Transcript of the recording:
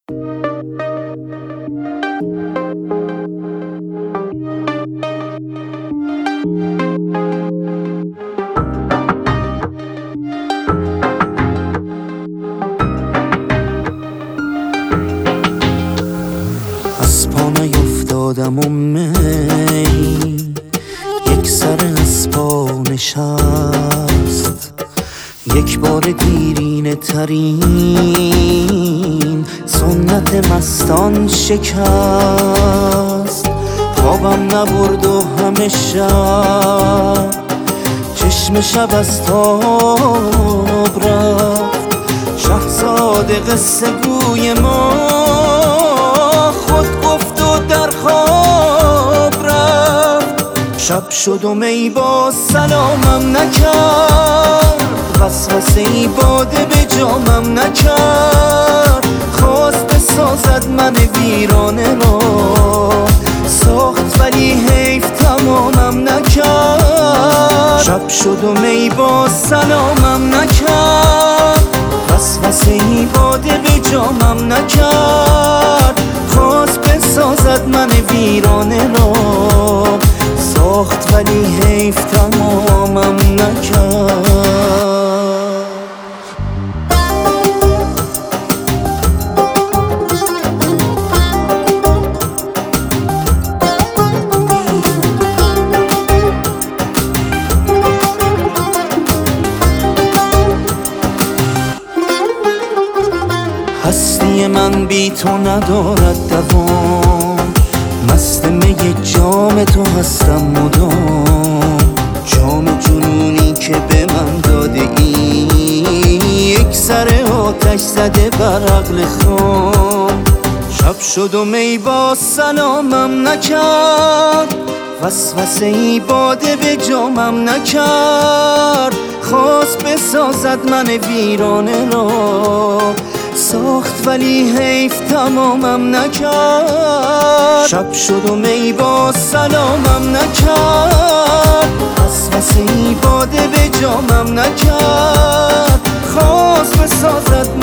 از پا نیفتادم و می یک سر از پا نشست، یک بار دیرینه ترین سنت مستان شکست. خوابم نبرد و همه شب چشم شب از تاب رفت. شهزاده قصه گوی ما خود گفت و در خواب رفت. شب شد و می با سلامم نکرد، وسوسه ای باده به جامم نکرد. خواست بسازد من ویرانه را، ساخت ولی حیف تمامم نکرد. شب شد و می با سلامم نکرد، وسوسه ای باده به جامم نکرد. خواست بسازد من ویرانه را، ساخت ولی حیف تمامم نکرد. هستی من بی تو ندارد دوام، مست می جام تو هستم مدام. جام جنونی که به من داده ای، یک سر آتش زده بر عقل خام. شب شد و می با سلامم نکرد، وسوسه ای باده به جامم نکرد. خواست بسازد من ویرانه را، ساخت ولی حیف تمامم نکرد. شب شد و می با سلامم نکرد، وسوسه ای باده به جامم نکرد. خواست بسازد